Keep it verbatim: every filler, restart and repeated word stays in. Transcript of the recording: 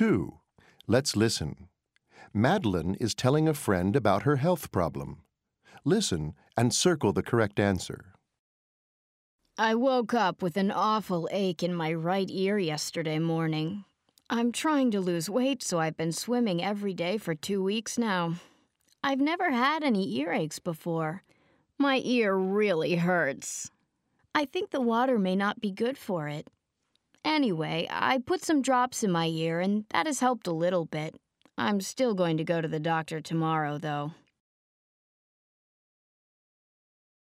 two. Let's listen. Madeline is telling a friend about her health problem. Listen and circle the correct answer. I woke up with an awful ache in my right ear yesterday morning. I'm trying to lose weight, so I've been swimming every day for two weeks now. I've never had any earaches before. My ear really hurts. I think the water may not be good for it. Anyway, I put some drops in my ear, and that has helped a little bit. I'm still going to go to the doctor tomorrow, though.